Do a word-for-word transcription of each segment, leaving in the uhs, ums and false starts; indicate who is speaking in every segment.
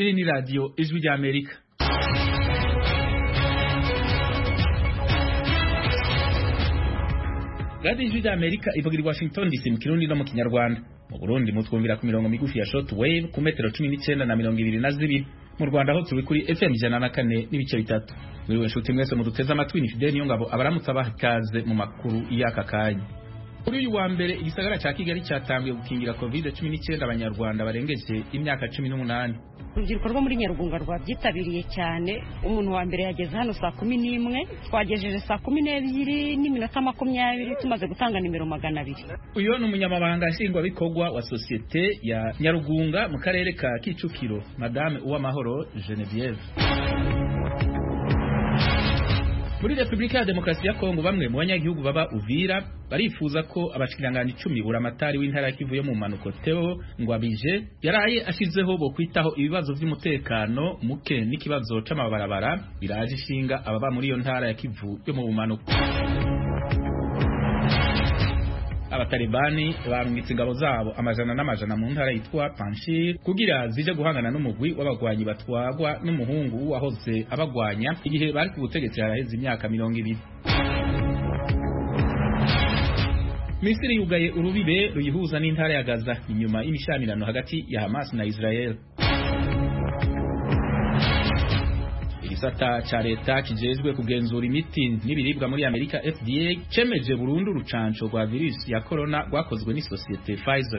Speaker 1: Iyi ni radio Ijwi rya Amerika. Radio Ijwi rya Amerika ivugira i Washington D C mu Kirundi no mu Kinyarwanda. Mu Burundi mutwumvira ku mirongo migufi ya shortwave ku metero cumi n'icenda na mirongo ibiri na zibiri. Mu Rwanda ho turi kuri F M ijana na kane n'ibice bitatu. Muri we nshuti mwese muduteze amatwi ni Fidel Niyongabo abaramutsa bahikaze mu makuru y'aka kanya. Kuri uyu wa mbere igisagara ca Kigali cyatangiye gukingira covid cumi n'icyenda abanyarwanda barengeje imyaka cumi n'umunani.
Speaker 2: Urubyiruko rwo muri Nyarugunga rwabyitabiriye cyane. Umuntu wa mbere yageze hano saa kumi n'imwe, twagejeje saa kumi n'ebyiri n'iminota makumyabiri tumaze gutanga nimero magana abiri.
Speaker 1: Uyu ni umunyamabanga nshingwabikorwa wa sosiyete ya Nyarugunga mu karere ka Kicukiro, Madame Uwamahoro Genevieve. Muri Republika ya Demokarasi ya Kongo bamwe mu banyagihugu baba Uvira barifuza ko abashikiranganje icumi buramatari w'intara kivuye mu manuko Theo Ngwabije yaraye ashizeho bo kwitaho ibibazo by'umutekano muke n'ikibazo c'amabarabara biraje ishinga ababa muri iyo ntara ya Kivu yo mu manuko. Abatalibani barungitse ingabo zabo amajana n'amajana mu ntara yitwa Panjshir kugira zije guhangana n'umugwi w'abagwanyi batwagwa n'umuhungu wahoze abagwanya igihe bari ku butegetsi haraheze imyaka mirongo ibiri. Misiri yugaye urubibe ruyihuza n'intara ya Gaza inyuma y'imishyamirano hagati ya Hamas na Israel. Igisata cha leta kijejwe kugenzura imiti n'ibiribwa muri Amerika F D A cemeje burundu rucanco rwa virus ya corona rwakozwe ni societe Pfizer.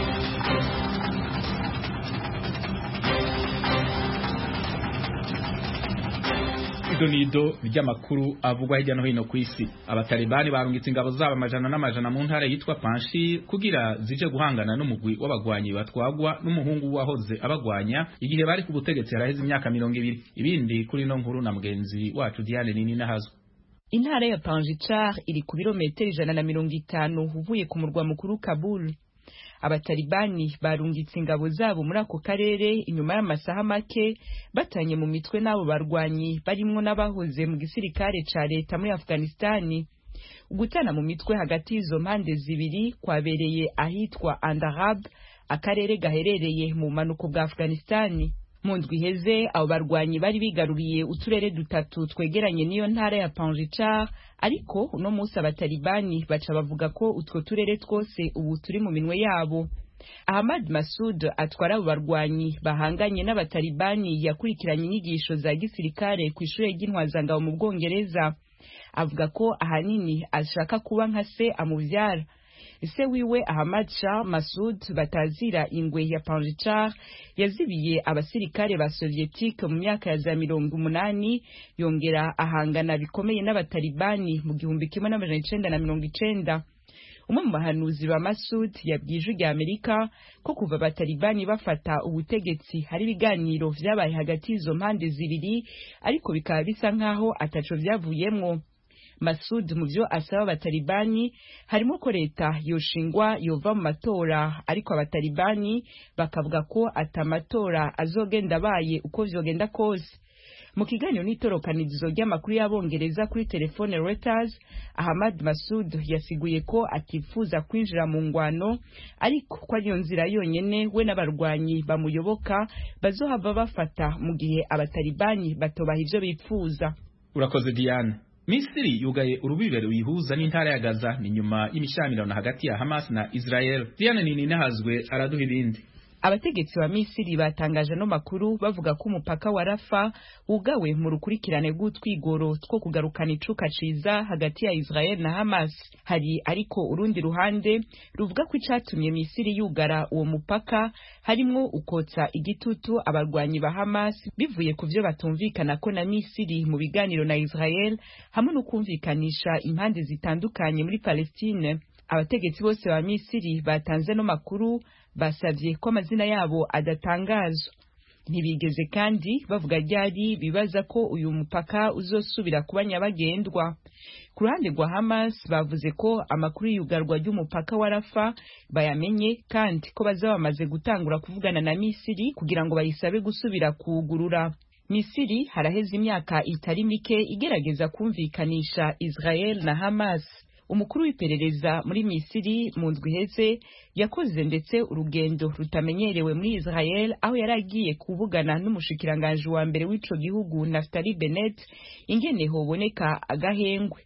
Speaker 1: Idonido ry'amakuru avugwa hirya no hino ku isi. Abatalibani barungitse ingabo zabo amajana n'amajana mu ntara yitwa Panjshir kugira zije guhangana n'umugwi w'abagwanyi batwagwa n'umuhungu wahoze abagwanya igihe bari ku butegetsi haraheze imyaka mirongo ibiri. Ibindi kuri no nkuru na mugenzi wacu Diane Nini nahazo.
Speaker 3: Intara ya Panjshir iri ku birometero ijana na mirongo itanu uvuye ku murwa mukuru Kabul. Abatalibani barungitse ingabo zabo muri ako karere inyuma y'amasaha make batanye mu mitwe n'abo barwanyi barimwo n'abahoze mu gisirikare ca leta muri Afghanistan. Ugutana mu mitwe hagati y'izo mpande zibiri kwabereye ahitwa Andarab, akarere gaherereye mu manuko bwa Afghanistan. Mu ndwi iheze abo barwanyi bari bigaruriye uturere dutatu twegeranye n'iyo ntara ya Panjshir, ariko uno munsi abatalibani baca bavuga ko utwo turere twose ubu turi mu minwe yabo. Ahmad Massoud atwara abo barwanyi bahanganye n'abatalibani yakurikiranye inyigisho za gisirikare ku ishure ry'intwazangabo mu Bwongereza. Avuga ko ahanini ashaka kuba nka se amuvyara. Ise wiwe Ahmad Shah Massoud batazira ingwe ya Panjshir yazibiye abasirikare ba Sovietike mu myaka ya za mirongo umunani, yongera ahangana bikomeye n'abatalibani mu gihumbi kimwe n'amajana icenda na mirongo icenda. Umwe mu bahanuzi ba Massoud yabwiye Ijwi rya Amerika ko kuva abatalibani bafata ubutegetsi hari ibiganiro vyabaye hagati y'izo mpande zibiri, ariko bikaba bisa nkaho ataco vyavuyemwo. Massoud mu byo asaba abatalibani harimo ko leta yoshingwa yova mu matora, ariko abatalibani bakavuga ko atamatora azogenda baye uko vyogenda kose. Mu kiganiro n'itorokanizo ry'amakuru y'abongereza kuri telefone Reuters, Ahmad Massoud yasiguye ko atifuza kwinjira mu ngwano, ariko ko ariyo nzira yonyene we n'abarwanyi bamuyoboka bazohava bafata mu gihe abatalibani batobaha ivyo bipfuza.
Speaker 1: Urakoze Diane. Misiri yugaye urubibe ruyihuza n'intara ya Gaza ni nyuma y'imishyamirano hagati ya Hamas na Israel. Diane Nini nahazwe araduha ibindi.
Speaker 3: Abategetsi ba Misiri batangaje no makuru bavuga ko umupaka wa Rafa ugawe mu rukurikirane rw'utwigoro two kugarukana icuka ciza hagati ya Israel na Hamas. Hari ariko urundi ruhande ruvuga ko icatumye Misiri yugara uwo mupaka harimwo ukotsa igitutu abarwanyi ba Hamas bivuye ku vyo batumvikana ko na Misiri mu biganiro na Israel hamwe no kumvikanisha impande zitandukanye muri Palestine. Abategetsi bose ba Misiri batanze no makuru basavye ko amazina yabo adatangazwa. Ntibigeze kandi bavuga ryari bibaza ko uyu mupaka uzosubira kuba nyabagendwa. Ku ruhande rwa Hamas bavuze ko amakuru y'ugarwa ry'umupaka wa Rafa bayamenye kandi ko bazaba bamaze gutangura kuvugana na Misiri kugira ngo bayisabe gusubira kuwugurura. Misiri haraheze imyaka itari mike igerageza kumvikanisha Israel na Hamas. umukuru w'iperereza muri Misiri mu ndwi iheze yakoze ndetse urugendo rutamenyerewe muri Israel aho yari agiye kuvugana n'umushikiranganje wa mbere w'ico gihugu Naftali Bennett ingene hoboneka agahengwe.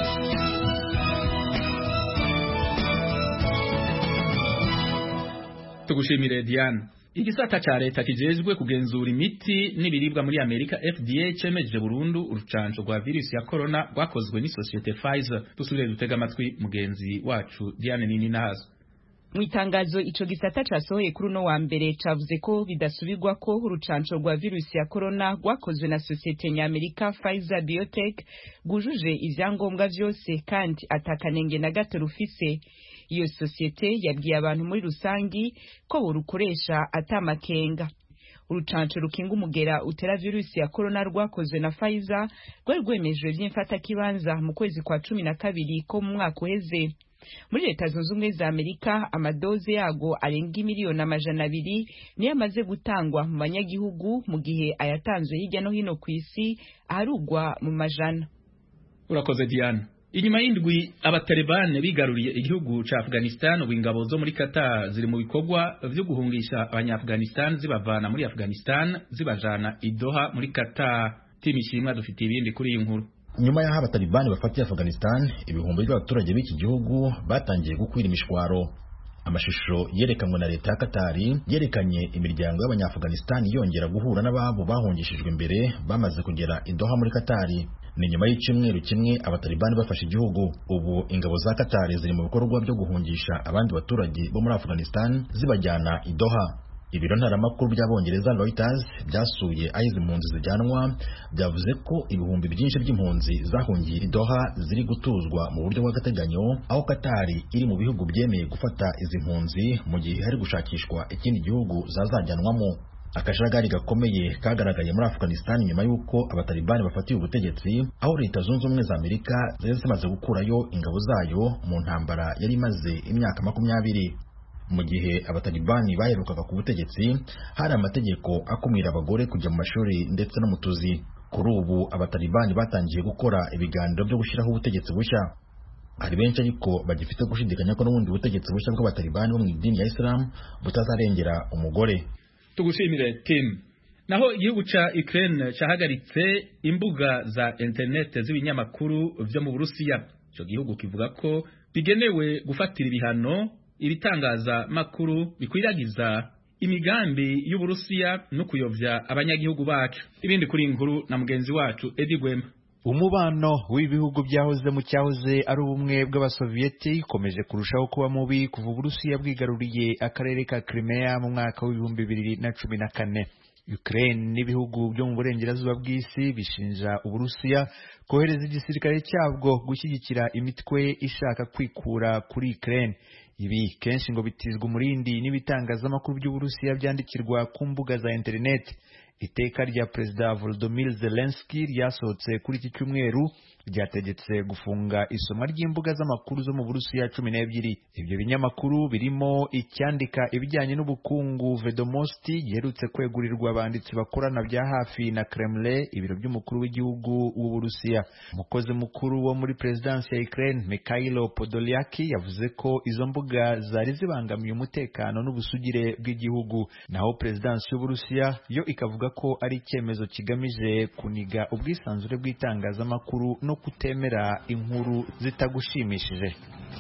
Speaker 1: Tugushimire Diane. Igisata ca leta kijejwe kugenzura imiti n'ibiribwa muri Amerika F D A cemeje burundu urucanco rwa virusi ya corona rwakozwe ni societe Pfizer. Tusubire dutega amatwi mugenzi wacu Diane Nini Nahazo.
Speaker 3: Mu itangazo ico gisata casohoye kuri uno wa mbere cavuze ko bidasubirwa ko urucanco rwa virusi ya corona rwakozwe na societe ny'Amerika Pfizer Biotech gujuje ivyangombwa vyose kandi atakanenge na gato rufise. Iyo societe yabwiye abantu muri rusangi ko borukoresha atamakenga. Urucanco rukinga umugera utera virusi ya corona rwakozwe na Pfizer rwari rwemejwe vy'imfata kibanza mu kwezi kwa cumi na kabiri ko mu mwaka uheze. Muri leta zunze ubumwe za Amerika amadoze yago arenga imiliyoni amajana abiri niyo amaze gutangwa mu banyagihugu mu gihe ayatanzwe hirya no hino ku isi aharugwa mu majana.
Speaker 1: Urakoze Diane. Inyuma y'indwi abatalibane bigaruriye igihugu ca Afghanistan, ubingabo zo muri Qatar ziri mu bikorwa vyo guhungisha abanya-Afghanistan zibavana muri Afghanistan zibajana i Doha muri Qatar. Timishimwa dufite ibindi kuri iyi nkuru.
Speaker 4: Nyuma y'aho abatalibane bafatiye Afghanistan, ibihumbi by'abaturage b'iki gihugu batangiye gukwira imishwaro. Amashusho yerekanwe na leta ya Qatar yerekanye imiryango y'abanya-Afghanistan yongera guhura n'ababo bahungishijwe imbere bamaze kugera i Doha muri Qatar. Ni nyuma y'icumweru kimwe abatalibani bafashe igihugu. Ubu ingabo za Qatar ziri mu bikorwa byo guhungisha abandi baturage bo muri Afghanistan zibajyana i Doha. Ibiro ntaramakuru by'abongereza Reuters byasuye aho izi mpunzi zijyanwa byavuze ko ibihumbi byinshi by'impunzi zahungiye i Doha ziri gutuzwa mu buryo bw'agateganyo, aho Qatar iri mu bihugu byemeye gufata izi mpunzi mu gihe hari gushakishwa ikindi gihugu zazajyanwamo. Akajagari gakomeye kagaragaye muri Afghanistan nyuma y'uko abatalibani bafatiye ubutegetsi, aho leta zunze ubumwe za Amerika zari zimaze gukurayo ingabo zayo mu ntambara yari imaze imyaka makumyabiri. Mu gihe abatalibani baherukaga ku butegetsi, hari amategeko akumira abagore kujya mu mashuri ndetse no mu tuzi. Kuri ubu abatalibani batangiye gukora ibiganiro byo gushyiraho ubutegetsi bushya. Hari benshi ariko bagifite gushidikanya ko n'ubundi butegetsi bushya bw'abatalibani bo mu idini ya Islam butazarengera umugore.
Speaker 1: Tugushimire Tim. Naho igihugu ca Ukraine cahagaritse imbuga za internet z'ibinyamakuru vyo mu Burusiya. Ico gihugu kivuga ko bigenewe gufatira ibihano ibitangaza makuru bikwiragiza imigambi y'Uburusiya no kuyovya abanyagihugu bacu. Ibindi kuri inkuru na mugenzi wacu Edi Gwema.
Speaker 5: Umubano w'ibihugu byahoze mu cyahoze ari ubumwe bw'abasovieti ukomeje kurushaho kuba mubi kuva Uburusiya bwigaruriye akarere ka Crimea mu mwaka w'ibihumbi bibiri na cumi na kane. Ukraine n'ibihugu byo mu burengerazuba bw'isi bishinja Uburusiya kohereza igisirikare cyabwo gushyigikira imitwe ishaka kwikura kuri Ukraine. Ibi kenshi ngo bitizwa umurindi n'ibitangazamakuru by'Uburusiya byandikirwa ku mbuga za internet. Iteka rya Perezida Volodymyr Zelensky ryasohotse kuri iki cyumweru ryategetse gufunga isomwa ry'imbuga z'amakuru zo mu Burusiya cumi n'ebyiri. Ibyo binyamakuru birimo icyandika ibijyanye n'ubukungu Vedomosti giherutse kwegurirwa abanditsi bakorana bya hafi na Kremlin, ibiro by'umukuru w'igihugu w'Uburusiya. Umukozi mukuru wo muri Presidence ya Ukraine Mikhailo Podolyak yavuze ko izo mbuga zari zibangamiye umutekano n'ubusugire bw'igihugu, naho Presidence y'Uburusiya yo ikavuga ko ari icyemezo kigamije kuniga ubwisanzure bw'itangazamakuru no kutemera inkuru zitagushimishije.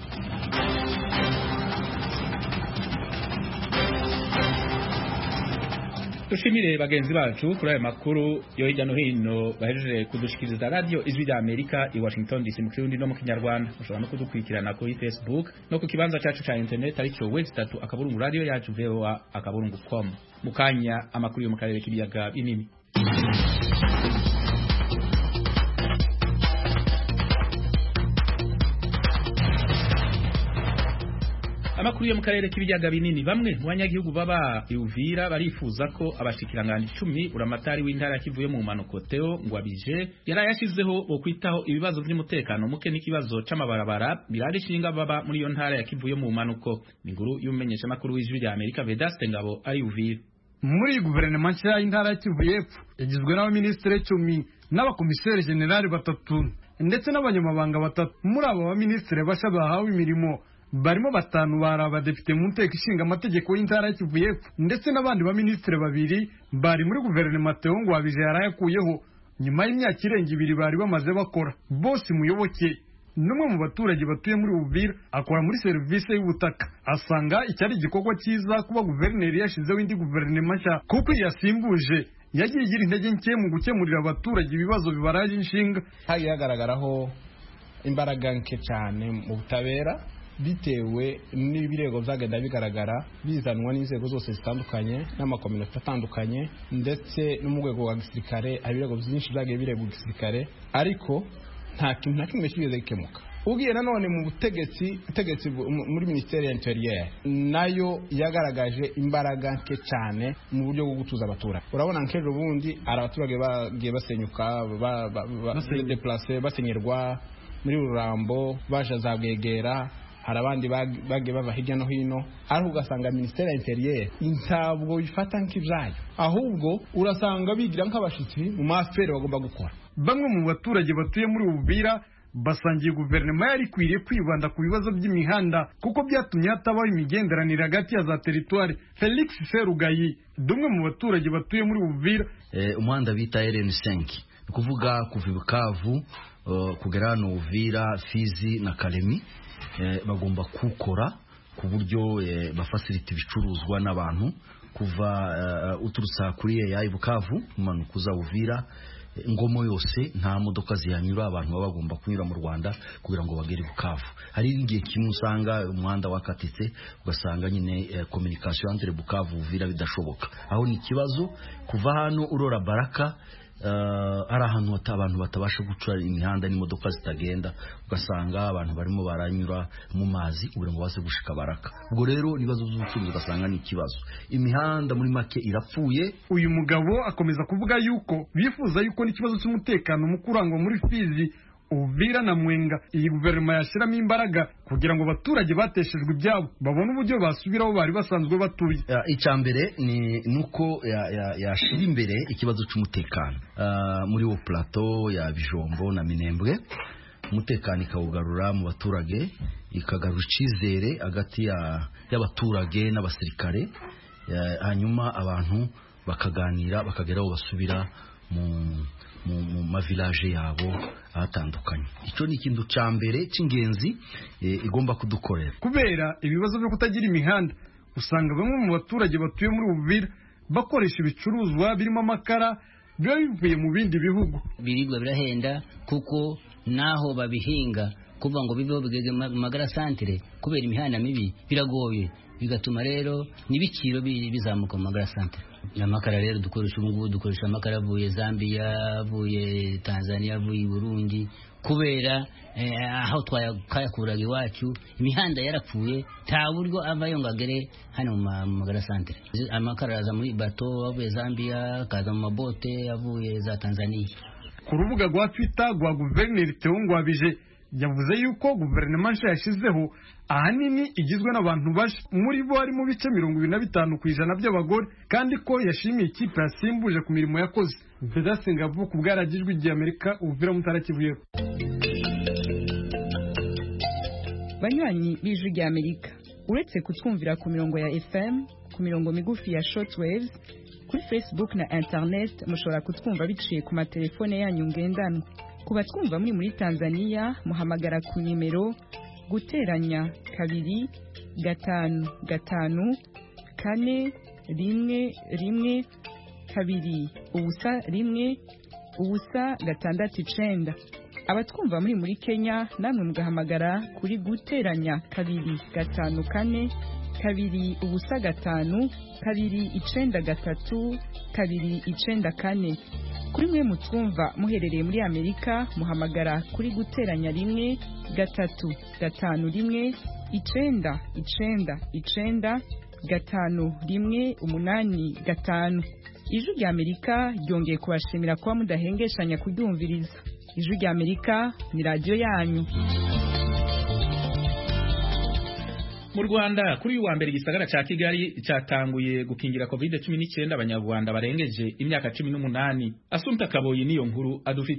Speaker 1: Tushimire bagenzi bacu kuri aya makuru yo hirya no hino bahejeje kudushikiriza radio Ijwi rya Amerika i Washington D C mu Kirundi no mu Kinyarwanda. Ushobora no kudukurikirana kuri Facebook no ku kibanza cyacu ca internet aricyo website akaburungu radio yacu V O A akaburungu com. Mukanya amakuru yo mu karere k'ibiyaga binini. Amakuru yo mu karere k'ibiyaga binini, bamwe mu banyagihugu baba Uvira barifuza ko abashikiranganje icumi uramatari w'intara kivuye mu manuko Theo Ngwabije yarayashizeho bo kwitaho ibibazo by'umutekano muke n'ikibazo c'amabarabara birarishinga baba muri iyo ntara ya kivuye mu manuko. Inguru y'umenyesha makuru w'Ijwi rya Amerika Vedaste Ngabo ari Uvira.
Speaker 6: Muri guverinoma nshya y'intara ya Kivu y'Epfo yagizwe n'abaminisitiri icumi n'abakomiseri generali batatu. ndetse n'abanyamabanga batatu. Muri aba baminisitiri basha bahawe imirimo barimo batanu bari abadepite mu nteko ishinga amategeko y'intara ya Kivu y'Epfo, ndetse n'abandi baminisitiri babiri bari muri guverinoma Theo Ngwabije yarayakuyeho nyuma y'imyaka irenga ibiri bari bamaze bakora. Boss Muyoboke n'umwe mu baturage batuye muri Uvira akora muri serivisi y'ubutaka, asanga icyari igikorwa cyiza kuba guverineri yashizeho indi guverinoma nshya kuko yasimbuje yagiye igira intege nke mu gukemurira abaturage ibibazo bibaraje inshinga.
Speaker 7: Hagiye hagaragaraho imbaraga nke cyane mu butabera bitewe n'ibirego byagenda bigaragara bizanwa n'inzego zose zitandukanye n'amakominoti atandukanye, ndetse no mu rwego rwa gisirikare ibirego byinshi byagiye birego gisirikare, ariko nta kintu na kimwe kigeze gikemuka. Ugiye nanone mu butegetsi butegetsi muri Ministeri ya Interieur nayo yagaragaje imbaraga nke cyane mu buryo bwo gutuza abaturage. Urabona nkejo bundi ari abaturage bagiye basenyuka basenyerwa basenyerwa muri Rurambo baje za Bwegera, hari abandi bagiye bava hirya no hino, ariko ugasanga Ministeri ya Interieur intabwo ifata nk'ibyayo, ahubwo urasanga bigira nk'abashitsi mu mafere bagomba gukora.
Speaker 6: Bamwe mu baturage batuye muri Uvira basangiye guverinoma yari kwiriye kwibanda ku bibazo by'imihanda kuko byatumye hatabaho imigenderanire hagati ya za teritwari. Felix Serugayi dumwe mu baturage batuye muri Uvira,
Speaker 8: eh, umuhanda bita R N cinq kuvuga kuva Bukavu uh, kugera hano Uvira, Fizi na Kalemi, eh, bagomba kukora ku buryo eh, bafasilita ibicuruzwa n'abantu kuva uh, uturutsa kuri ya Bukavu kumanuka uza Uvira. Ngomo yose nta modoka ziyanyura, abantu baba bagomba kunyura mu Rwanda kugira ngo bagere Bukavu. Hari ingiye kimwe usanga umuhanda wakatitse, ugasanga nyine eh, communication entre Bukavu Uvira bidashoboka. Aho ni kibazo kuva hano urora Baraka uh, ari ahantu abantu batabasha gucura imihanda n'imodoka zitagenda, ugasanga abantu barimo baranyura mu mazi kugira ngo base gushika Baraka. Ubwo rero nibazo z'ubucuruzi ugasanga ni kibazo. Imihanda muri make irapfuye.
Speaker 6: Uyu mugabo akomeza kuvuga yuko bifuza yuko n'ikibazo cy'umutekano mu kurangwa muri Fizi, Uvira na Mwenga iyi guverinoma yashiramo imbaraga kugira ngo abaturage bateshejwe ibyabo babone uburyo basubiraho bari basanzwe batuye.
Speaker 8: Icya mbere ni nuko yashira ya imbere ikibazo cy'umutekano uh, muri wo plateau ya Bijombo na Minembwe, umutekano ikawugarura mu baturage, ikagarura icizere hagati y'abaturage n'abasirikare, hanyuma abantu bakaganira bakageraho basubira mu mu ma village yabo atandukanye. Ico ni ikintu ca mbere c'ingenzi e, igomba kudukorera.
Speaker 6: Kubera ibibazo byo kutagira imihanda, usanga bamwe mu baturage batuye muri Uvira bakoresha ibicuruzwa birimo amakara biba bivuye mu bindi bihugu.
Speaker 9: Biribwa birahenda kuko naho babihinga kuva ngo bibeho bigeze magara centre kubera imihanda mibi biragoye, bigatuma rero nibiciro bizamuka mu magara centre. Amakara rero dukoresha ubu dukoresha amakara avuye Zambia, avuye Tanzania, avuye Burundi, kubera eh, aho twayakuraga iwacu imihanda yarapfuye, nta buryo avayo ngagere hano mu magara centre. Amakara aza muri bato avuye Zambia, kaza mu mabote avuye za Tanzania.
Speaker 6: Ku rubuga rwa Twitter rwa Guverineri Theo Ngwabije yavuze yuko guverinoma nshya yashizeho ahanini igizwe n'abantu bashe, muri bo hari mu bice mirongo ibiri na bitanu ku ijana by'abagore, kandi ko yashimiye ikipe yasimbuje ku mirimo yakoze. Vedaste Ngabo ku bwaragijwe igihe Amerika Uvira Mutara Kivu y'Epfo.
Speaker 3: Banywanyi b'Ijwi rya Amerika, uretse kutwumvira ku mirongo ya F M, ku mirongo migufi ya shortwaves, kuri Facebook na internet mushobora kutwumva biciye ku matelefone yanyu ngendanwa. Kuba twumva muri muri Tanzania muhamagara ku nimero guteranya kabiri gatanu gatanu kane rimwe rimwe kabiri ubusa rimwe ubusa gatandatu icenda. Abatwumva muri muri Kenya namwe mugahamagara kuri guteranya kabiri gatanu kane kabiri ubusa gatanu kabiri icenda gatatu kabiri icenda kane. Kuri mwe mutwumva muherereye muri Amerika muhamagara kuri guteranya rimwe gatatu gatanu rimwe icenda icenda icenda gatanu rimwe umunani gatanu. Ijwi rya Amerika ryongeye kubashimira kuba mudahengeshanya kuryumviriza. Ijwi rya Amerika ni radio yanyu.
Speaker 1: Mu Rwanda kuri uyu wa mbere igisagara ca Kigali cyatanguye gukingira covid cumi n'icyenda abanyarwanda barengeje imyaka cumi n'umunani. Asumta Kaboyi niyo nkuru adufiti.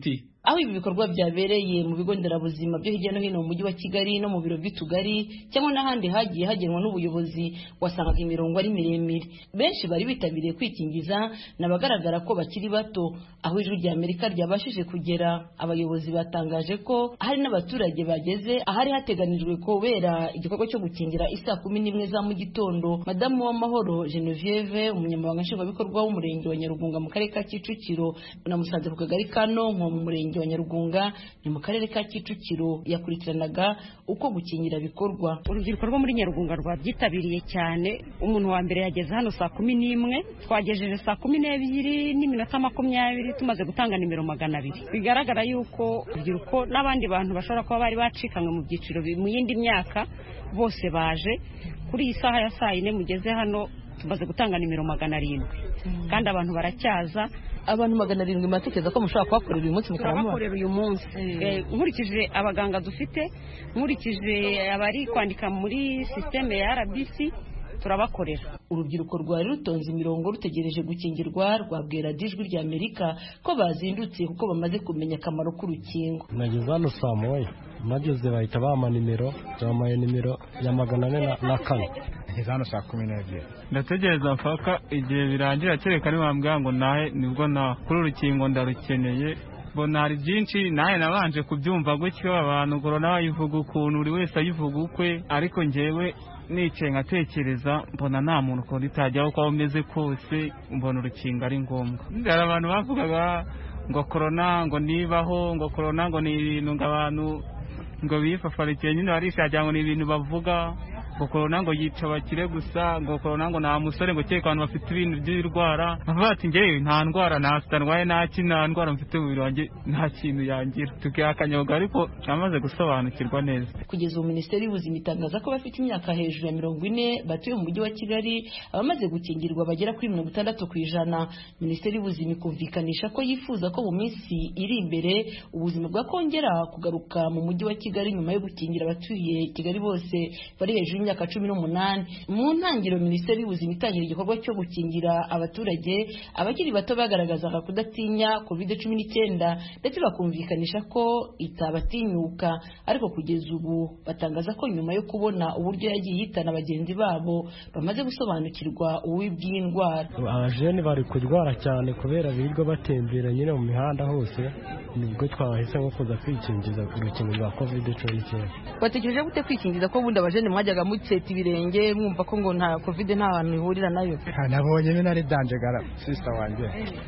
Speaker 10: aho ibi bikorwa byabereye mu bigo nderabuzima byo hirya no hino mu mujyi wa Kigali no mu biro by'utugari cyangwa n'ahandi hagiye hagenwa n'ubuyobozi wasangaga imirongo ari miremire. Benshi bari bitabiriye kwikingiza n'abagaragara ko bakiri bato. Aho ijwi rya Amerika ryabashije kugera, abayobozi batangaje ko hari n'abaturage bageze ahari hateganijwe kubera igikorwa cyo gukingira isaa kumi n'imwe za mu gitondo. Madamu w'amahoro Genevieve, umunyamabanga nshingwabikorwa w'umurenge wa Nyarugunga mu karere ka Kicukiro, namusanze ku kagari ka Nonko mu murenge wa Nyarugunga ni mu karere ka Kicukiro, yakurikiranaga uko gukingira bikorwa.
Speaker 2: Urubyiruko rwo muri Nyarugunga rwabyitabiriye cyane. Umuntu wa mbere yageze hano saa kumi n'imwe, twagejeje saa kumi n'ebyiri n'iminota makumyabiri tumaze gutanga nimero magana abiri. Bigaragara yuko urubyiruko n'abandi bantu bashobora kuba bari bacikanywe mu byiciro mu yindi myaka bose baje. Kuri iyi saha ya saa yine mugeze hano tumaze gutanga nimero magana arindwi kandi abantu baracyaza.
Speaker 10: Abantu magana arindwi matekeza ko mushobora kubakorera uyu munsi
Speaker 2: mukabakorera uyu munsi. Nkurikije abaganga dufite, nkurikije abari kwandika muri systeme ya R B C, turabakorera.
Speaker 10: Urubyiruko rwari rutonze imirongo rutegereje gukingirwa rwabwira Dijwi rya Amerika ko bazindutse kuko bamaze kumenya akamaro k'urukingo.
Speaker 11: Nageze hano saa moya, mageze bahita bama nimero, bamaye nimero ya magana ane na kane. Nageze hano saa kumi n'ebyiri.
Speaker 12: Ndategereza mpaka igihe birangira, kereka nibambwira ngo nahe nibwo na kuri urukingo ndarukeneye. Mbona hari byinshi nahe nabanje kubyumva gutyo, abantu korona bayivuga ukuntu buri wese ayivuga ukwe, ariko njyewe nicaye nkatekereza mbona nta muntu ukunda itajyaho uko umeze kose, mbona urukingo ari ngombwa. Hari abantu bavugaga ngo korona ngo nibaho, ngo korona ngo ni ibintu ngo abantu ngo bifafarikiye, nyine barishakira ngo ni ibintu bavuga, ngo korona ngo yica abakire gusa, ngo korona ngo nta musore ngo kereka abantu bafite ibintu by'irwara. Bavuga ati njyewe nta ndwara nafite, ndwaye nta kintu, nta ndwara mfite mu mubiri wanjye, nta kintu yangira. Tukihakanyobwa ariko amaze gusobanukirwa neza.
Speaker 10: Kugeza ubu Minisiteri y'Ubuzima itangaza ko bafite imyaka hejuru ya mirongo ine batuye mu mujyi wa Kigali abamaze gukingirwa bagera kuri mirongo itandatu ku ijana. Minisiteri y'Ubuzima ikumvikanisha ko yifuza ko mu minsi iri imbere ubuzima bwakongera kugaruka mu mujyi wa Kigali nyuma yo gukingira abatuye Kigali bose bari hejuru y'imyaka cumi n'umunani. Mu ntangiriro Minisiteri y'Ubuzima itangira igikorwa cyo gukingira abaturage, abakiri bato bagaragazaga kudatinya covid cumi n'icyenda ndetse bakumvikanisha ko itabatinyuka, ariko kugeza ubu batangaza ko nyuma yo kubona uburyo yagiye yitana bagenzi babo bamaze gusobanukirwa ububi bw'indwara.
Speaker 11: Abajene bari kurwara cyane kubera birirwa batembera nyine mu mihanda hose, nibwo twahisemo kuza kwikingiza urukingo rwa covid cumi n'icyenda.
Speaker 10: Bategereje gute kwikingiza ko bundi abajene mwajyaga mutseta ibirenge mwumva ko ngo nta covid nta hantu ihurira nayo?
Speaker 11: Nabonye bina ari danjegara sister wanjye.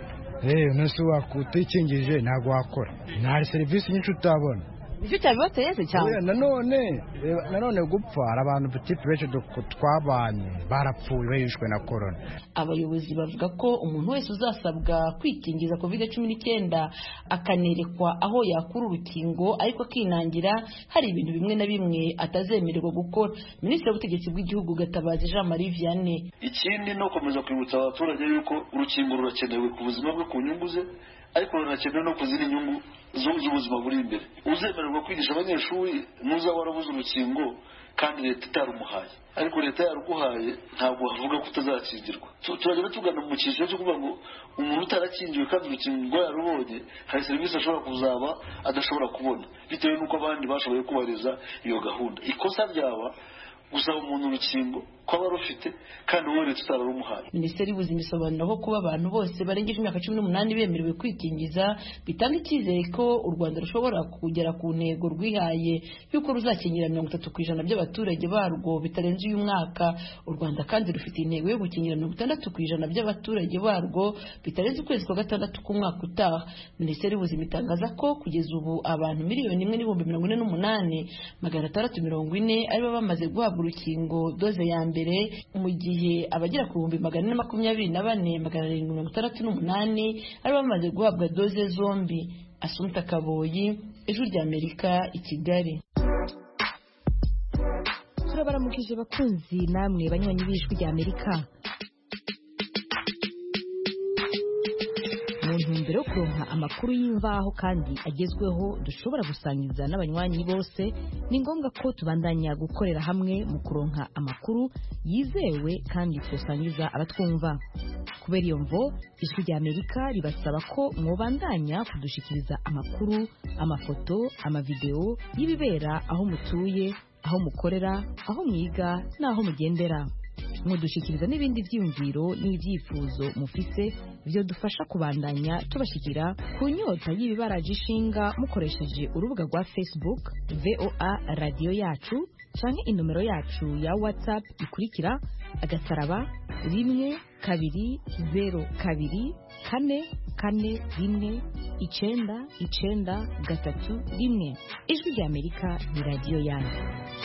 Speaker 11: Eh, nusu wakutikinjije ntago wakora. Nta serivisi nyinshi utabona.
Speaker 10: Icyo cyabibateye se cyangwa
Speaker 11: nanone nanone gupfa abantu petit benshi twabanye barapfuye bahishwe na corona.
Speaker 10: Abayobozi bavuga ko umuntu wese uzasabwa kwikingiza covid cumi n'icyenda akanerekwa aho yakura urukingo ariko akinangira hari ibintu bimwe na bimwe atazemererwa gukora. Minisitiri w'ubutegetsi bw'igihugu Gatabazi Jean Marie Vianney:
Speaker 13: ikindi no komeza kwibutsa abaturage yuko urukingo rurakenewe ku buzima bwe, ku nyungu ze, ariko rurakenewe no ku zindi nyungu z'ubuzima buri imbere. Uzemererwa kwigisha abanyeshuri nuza warabuze urukingo kandi leta itarumuhaye, ariko leta yaruguhaye ntabwo bavuga ko utazakingirwa. Turagenda tugana mu cyiciro cyo kuvuga ngo umuntu utarakingiwe kandi urukingo yarubonye hari serivisi ashobora kuzaba adashobora kubona bitewe n'uko abandi bashoboye kubahiriza iyo gahunda. Ikosa ryaba gusaba umuntu urukingo ko aba rufite kandi wowe leta utararumuhaye.
Speaker 10: Minisiteri y'Ubuzima isobanura ko kuba abantu bose barengeje imyaka cumi n'umunani bemerewe kwikingiza bitanga icyizere ko u Rwanda rushobora kugera ku ntego rwihaye y'uko ruzakingira mirongo itatu ku ijana by'abaturage barwo bitarenze uyu mwaka. U Rwanda kandi rufite intego yo gukingira mirongo itandatu ku ijana by'abaturage barwo bitarenze ukwezi kwa gatandatu k'umwaka utaha. Minisiteri y'Ubuzima itangaza ko kugeza ubu abantu miliyoni imwe n'ibihumbi mirongo ine n'umunani magana atandatu mirongo ine aribo bamaze guhabwa urukingo doze ya mbere, mu gihe abagera ku bihumbi magana ane makumyabiri na bane magana arindwi mirongo itandatu n'umunani aribo bamaze guhabwa doze zombi. Asumta Kaboyi, Ijwi rya Amerika, i Kigali.
Speaker 14: Turabaramukije bakunzi namwe banywanyi b'Ijwi rya Amerika. Mu mu ntumbero yo kuronka amakuru y'imvaho kandi agezweho dushobora gusangiza n'abanywanyi bose, ni ngombwa ko tubandanya gukorera hamwe mu kuronka amakuru yizewe kandi twosangiza abatwumva. Kubera iyo mvo, ijwi rya Amerika ribasaba ko mwobandanya kudushikiriza amakuru, amafoto, amavideo y'ibibera aho mutuye, aho mukorera, aho mwiga n'aho mugendera. Mudushikiriza n'ibindi vyiyumviro n'ivyifuzo mufise byo dufasha kubandanya tubashikira ku nyota y'ibibaraje ishinga mukoresheje urubuga rwa Facebook V O A radio yacu canke inomero yacu ya WhatsApp ikurikira agasaraba rimwe kabiri zero kabiri kane kane rimwe icenda icenda gatatu rimwe. Ijwi rya Amerika ni radio yanyu.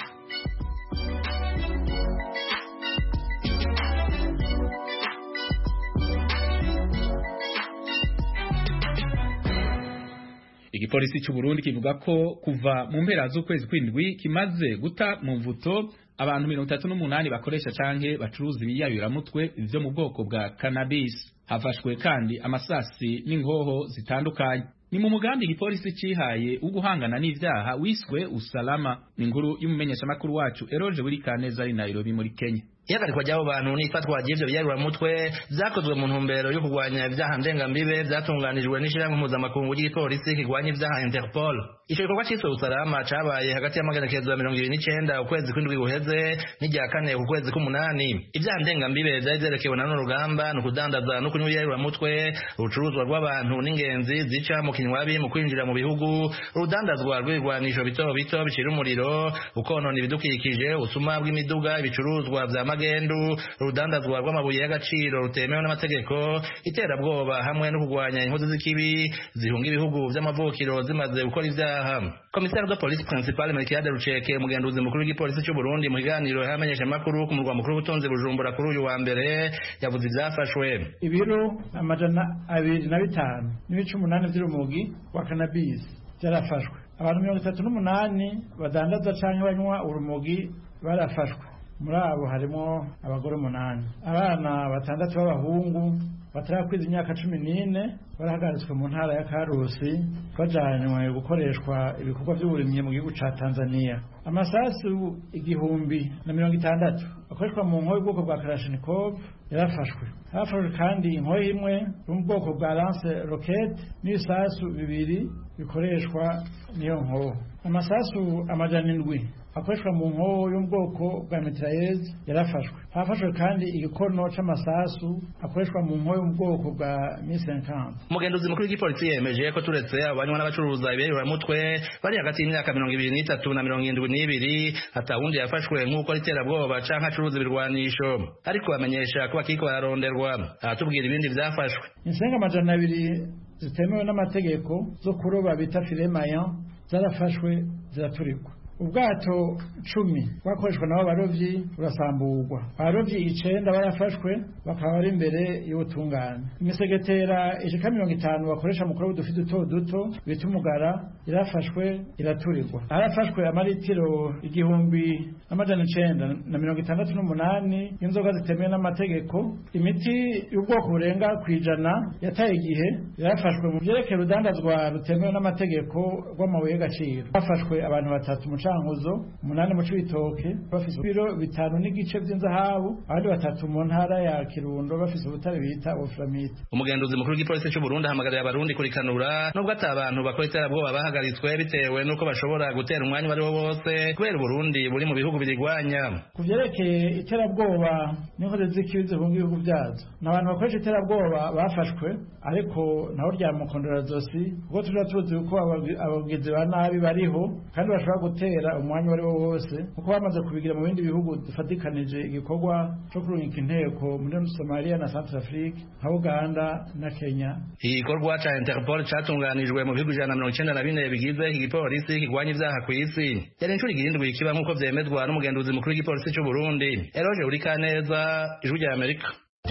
Speaker 1: Igipolisi cy'u Burundi kivuga ko kuva mu mpera z'ukwezi kw'indwi kimaze guta mu mvuto abantu mirongo itatu n'umunani bakoresha canke bacuruza ibiyayuramutwe vyo mu bwoko bwa cannabis. Hafashwe kandi amasasi n'ingoho zitandukanye. Ni mu mugambi igipolisi cihaye uguhangana n'ivyaha wiswe usalama. Ni inkuru y'umumenyeshamakuru wacu Eroje Burikaneza ari Nairobi muri Kenya.
Speaker 15: Ihagarikwa ry'abo bantu n'ifatwa ry'ivyo biyayuramutwe vyakozwe mu ntumbero yo kurwanya ivyaha ndengambibe vyatunganijwe n'ishirahamwe mpuzamakungu ry'igipolisi kirwanya ivyaha Interpol. Ico gikorwa ciswe usalama cabaye hagati y'amagenekerezo ya mirongo ibiri n'icenda ukwezi kw'indwi guheze n'irya kane ku kwezi k'umunani. Ivyaha ndengambibe vyari vyerekewe na runo rugamba no kudandaza no kunywa ibiyayuramutwe, urucuruzwa rw'abantu n'ingenzi zica mu kinywabi mu kwinjira mu bihugu, urudandazwa rw'ibigwanisho bito bito bicira umuriro, ukonona ibidukikije, usuma bw'imiduga, ibicuruzwa vya magendu, urudandazwa rw'amabuye y'agaciro rutemewe n'amategeko, iterabwoba hamwe no kurwanya inkozi z'ikibi zihunga ibihugu vy'amavukiro zimaze gukora ivyaha. Komisari wa polisi principal Melchiade Ruceke, umugenduzi mukuru w'igipolisi cy'u Burundi, mu kiganiro yamenyesha makuru ku murwa mukuru w'ubutunzi Bujumbura kuri uyu wa mbere, yavuze ivyafashwe.
Speaker 16: Ibiro amajana abiri na bitanu n'ibice umunani vy'urumogi wa cannabis byarafashwe. Abantu mirongo itatu n'umunani badandaza canke banywa urumogi barafashwe. Muri abo harimo abagore umunani. Abana batandatu b'abahungu batarakwiza imyaka cumi n'ine barahagaritswe mu ntara ya Karusi bajanywe gukoreshwa ibikorwa by'uburimyi mu gihugu ca Tanzania. Amasasu igihumbi na mirongo itandatu akoreshwa mu nkoho y'ubwoko bwa Kalashnikov yarafashwe. Hafashwe kandi inkoho imwe yo mu bwoko bwa Lance Rocket n'isasu bibiri bikoreshwa niyo nkoho. Amasasu amajana indwi akoreshwa mu nkoho yo mu bwoko bwa mitrailleuse yarafashwe. Hafashwe kandi igikono c'amasasu akoreshwa mu nkoho yo mu bwoko bwa mille cinquante.
Speaker 15: Umugenduzi mukuru w'igipolisi yemeje ko turetse abanywa n'abacuruza ibiyayuramutwe bari hagati y'imyaka mirongo ibiri n'itatu na mirongo indwi n'ibiri, atawundi yafashwe nk'uko iterabwoba canke acuruza ibirwanisho, ariko bamenyesha ko bakiriko bararonderwa. Aratubwira ibindi vyafashwe.
Speaker 16: Insenga amajana abiri zitemewe n'amategeko zo kuroba bita filet maillon zarafashwe ziraturikwa. Ubwato cumi bakoreshwa nabo barovyi burasamburwa. Abarovyi icenda barafashwe bakaba ari imbere y'ubutungane. Imisegetera ishika mirongo itanu bakoresha mu kuroba udufi duto duto bita umugara irafashwe iraturirwa. Harafashwe amaritiro igihumbi n'amajana icenda na mirongo itandatu n'umunani y'inzoga zitemewe n'amategeko. Imiti y'ubwoko burenga kwijana yataye igihe yarafashwe mu vyerekeye urudandazwa rutemewe n'amategeko rw'amabuye y'agaciro. Hafashwe abantu batatu mu cankuzo, umunani mu cibitoke bafise ibiro bitanu n'igice vy'inzahabu, abandi batatu mu ntara ya Kirundo bafise ubutare bita Wolframite.
Speaker 15: Umugenduzi mukuru w'igipolisi cy'u Burundi ahamagarira abarundi kurikanura nubwo ata abantu bakora iterabwoba bahagaritswe bitewe nuko bashobora gutera umwanya wari wo wose kubera Burundi buri mu bihugu birigwanya.
Speaker 16: Kuvyerekeye iterabwoba n'inkozi z'ikibi zihunga ibihugu vyazo, n'abantu bakoresha iterabwoba bafashwe, ariko naho ryamukondora zosi kuko tuja tuzi uko abagizi ba nabi bariho kandi bashobora gutera umwanya wari wo wose kuko bamaze kubigira mu bindi bihugu dufatikanije igikorwa cyo kurungika inteko muri Somalia na Centrafrique nka Uganda na Kenya.
Speaker 15: Igikorwa ca Interpol catunganijwe mu bihugu ijana na mirongo icenda na bine bigize igipolisi kigwanya ivyaha kw'isi. Yari incuro igirindwi kiba nk'uko vyemezwa n'umugenduzi mukuru w'igipolisi cy'u Burundi. Eroje Urikaneza, Ijwi rya Amerika.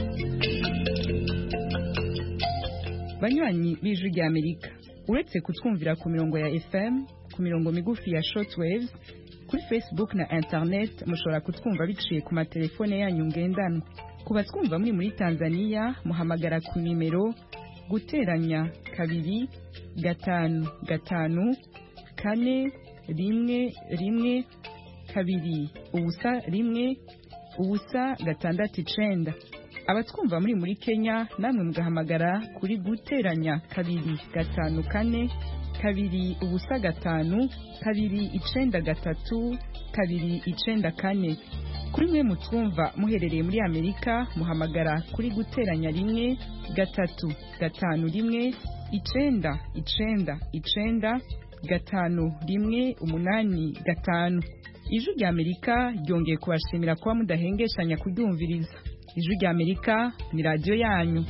Speaker 3: Banywanyi b'Ijwi rya Amerika, uretse kutwumvira ku mirongo ya F M, ku mirongo migufi ya shortwaves, kuri Facebook na internet mushobora kutwumva biciye ku matelefone yanyu ngendanwa. Kuba twumva muri muri Tanzania muhamagara ku nimero guteranya kabiri gatanu gatanu kane rimwe rimwe kabiri ubusa rimwe ubusa gatandatu icenda. Abatwumva muri muri Kenya namwe mugahamagara kuri guteranya kabiri gatanu kane kabiri ubusa gatanu kabiri icenda gatatu kabiri icenda kane. Kuri mwe mutwumva muherereye muri Amerika muhamagara kuri guteranya rimwe gatatu gatanu rimwe icenda icenda icenda gatanu rimwe umunani gatanu. Ijwi rya Amerika ryongeye kubashimira kuba mudahengeshanya kuryumviriza. Ijwi rya Amerika ni radio yanyu.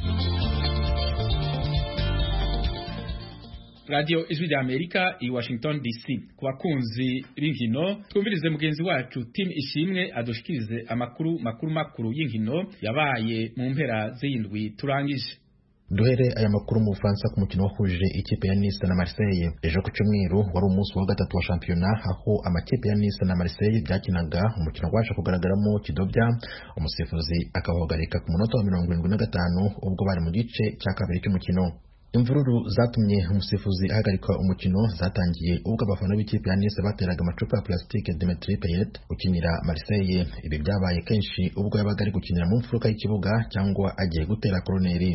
Speaker 1: Radio Ijwi rya Amerika i Washington D C. Ku bakunzi b'inkino twumvirize mugenzi wacu Tim Ishimwe adushikirize amakuru makuru makuru y'inkino yabaye mu mpera z'indwi turangije.
Speaker 4: Duhere aya makuru mu Bufaransa ku mukino wahuje ikipe ya Nice na Marseille. Ejo ku cyumweru wari umunsi wa gatatu wa shampiyona aho amakipe ya Nice na Marseille byakinaga umukino waje kugaragaramo kidobya, umusifuzi akabahagarika ku munota wa mirongo irindwi na gatanu ubwo bari mu gice cya kabiri cy'umukino. Imvururu zatumye umusifuzi ahagarika umukino zatangiye ubwo abafana b'ikipe ya Nice bateraga amacupa ya plastique Dimitri Payet ukinira Marseille. Ibi byabaye kenshi ubwo yabaga ari gukinira mu mfuruka y'ikibuga cyangwa agiye gutera koroneri.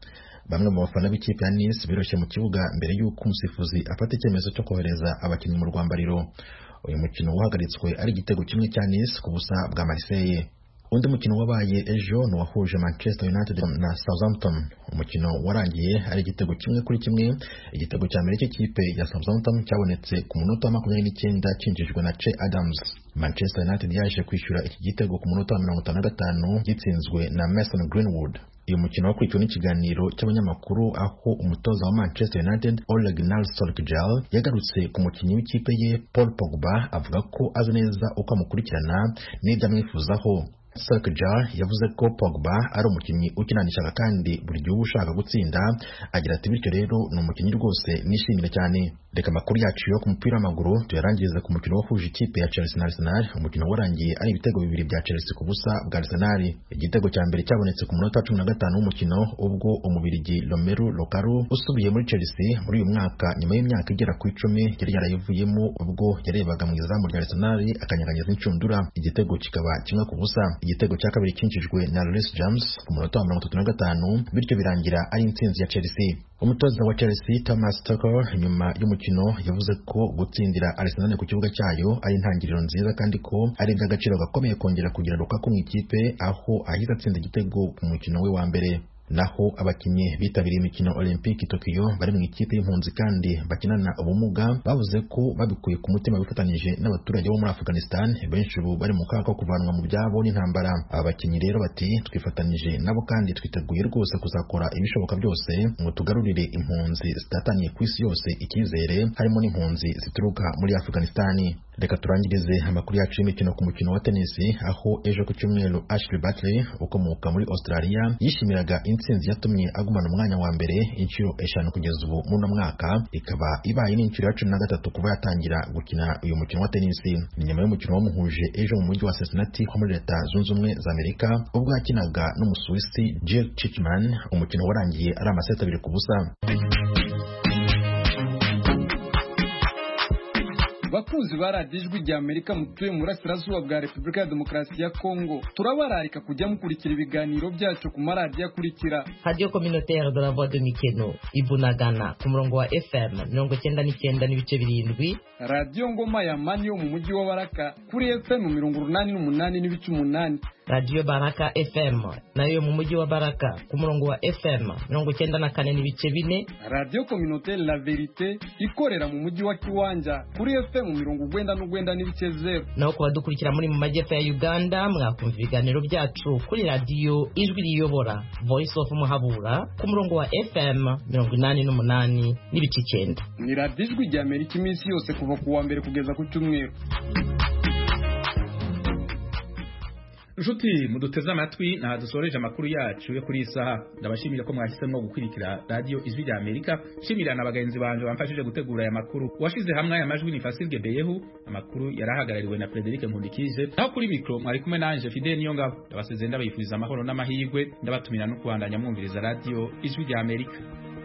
Speaker 4: Bamwe mu bafana b'ikipe ya Nice biroshye mu kibuga mbere y'uko umusifuzi afata icyemezo cyo kohereza abakinnyi mu rwambariro. Uyu mukino wahagaritswe ari igitego kimwe cya Nice ku busa bwa Marseille. Undi mukino wabaye ejo ni wahuje Manchester United na Southampton. Umukino warangiye ari igitego kimwe kuri kimwe. Igitego cya mbere cy'ikipe ya Southampton cyabonetse ku munota wa makumyabiri n'icyenda cyinjijwe na Che Adams. Manchester United yaje kwishyura iki gitego ku munota wa mirongo itanu na gatanu gitsinzwe na Mason Greenwood. Uyu mukino wakurikiwe n'ikiganiro cy'abanyamakuru aho umutoza wa Manchester United Ole Gunnar Solskjaer yagarutse ku mukinnyi w'ikipe ye Paul Pogba avuga ko azi neza uko amukurikirana n'ibyo amwifuzaho. Solskjaer yavuze ko Pogba ari umukinnyi ukinanishaga kandi buri gihe ushaka gutsinda. Agira ati bityo rero ni umukinnyi rwose nishimira cyane. Reka makuru yacu yo ku mupira w'amaguru tuyarangiriza ku mukino wahuje ikipe ya Chelsea na Arsenal. Umukino warangiye ari ibitego bibiri bya Chelsea ku busa bwa Arsenal. Igitego cya mbere cyabonetse ku munota wa cumi na gatanu w'umukino ubwo umubirigi Romelu Lukaku usubiye muri Chelsea muri uyu mwaka nyuma y'imyaka igera ku icumi yari yarayivuyemo ubwo yarebaga mu izamu rya Arsenal akanyeganyeza inshundura. Igitego kikaba kimwe ku busa. Igitego cya kabiri cyinjijwe na Reece James ku munota wa mirongo itatu na gatanu bityo birangira ari intsinzi ya Chelsea. Umutoza wa Chelsea Thomas Tuchel nyuma y'umukino yavuze ko gutsindira Arsenal ku kibuga cyayo ari intangiriro nziza kandi ko ari iby'agaciro gakomeye kongera kugira Lukaku mu ikipe aho ahita atsinda igitego ku mukino we wa mbere. Naho abakinnyi bitabiriye imikino Olympique Tokyo bari mu ikipe y'impunzi kandi bakinana ubumuga bavuze ko babikuye ku mutima bifatanyije n'abaturage bo muri Afghanistan benshi ubu bari mu kaga ko kuvanwa mu byabo n'intambara. Abakinnyi rero bati twifatanyije nabo kandi twiteguye rwose kuzakora ibishoboka byose ngo tugarurire impunzi zitataniye ku isi yose icyizere harimo n'impunzi zituruka muri Afghanistan. Reka turangirize amakuru yacu y'imikino ku mukino wa tennis aho ejo ku cyumweru Ashley Barty ukomoka muri Australia yishimiraga intsinzi yatumye agumana umwanya wa mbere inshuro eshanu kugeza ubu muri uno mwaka, ikaba ibaye n'inshuro ya cumi na gatatu kuva yatangira gukina uyu mukino wa tennis. Ni nyuma y'umukino wamuhuje ejo mu mujyi wa Cincinnati ho muri Leta Zunze Ubumwe za Amerika ubwo yakinaga n'Umusuwisi Jill Chichman. Umukino warangiye ari amaseti abiri ku busa.
Speaker 6: Bakunzi ba radiyo Ijwi rya Amerika mutuye mu burasirazuba bwa Repubulika ya Demokarasi ya Kongo, turabararika kujya mukurikira ibiganiro byacu ku maradiyo akurikira:
Speaker 17: Radio Communautaire de la Voix de Mikeno Ibunagana ku murongo wa F M mirongo icyenda n'icyenda n'ibice birindwi,
Speaker 6: Radio Ngoma ya Mani yo mu mujyi wa Baraka kuri F M mirongo urunani n'umunani n'ibice umunani,
Speaker 17: Radio Baraka F M nayo mu mujyi wa Baraka ku murongo wa F M mirongo icyenda na kane n'ibice bine,
Speaker 6: Radio Communautaire La Verite ikorera mu mujyi wa Kiwanja kuri F M mirongo urwenda n'urwenda n'ibice zero.
Speaker 17: Naho ku badukurikira muri mu majyepfo ya Uganda mwakumva ibiganiro byacu kuri Radio Ijwi Riyobora Voice of Muhabura ku murongo wa F M mirongo inani n'umunani n'ibice icyenda.
Speaker 6: Ni Radio Ijwi rya Amerika iminsi yose kuva ku wa mbere kugeza ku cyumweru.
Speaker 1: Nshuti muduteze amatwi na dusoreje amakuru yacu yo kuri isaha. Ndabashimira ko mwahisemo gukurikira Radio Ijwi rya Amerika. Shimira na bagenzi banje bamfashije gutegura aya makuru. Washize hamwe aya majwi ni Fasil Beyehu. Amakuru yarahagarariwe na Frederic Nkundikije. Naho kuri micro mwari kumwe nanje Fidel Niyongabo. Ndabasezeye ndabifuriza amahoro n'amahirwe. Ndabatumira no kuandanya mwumviriza Radio Ijwi rya Amerika.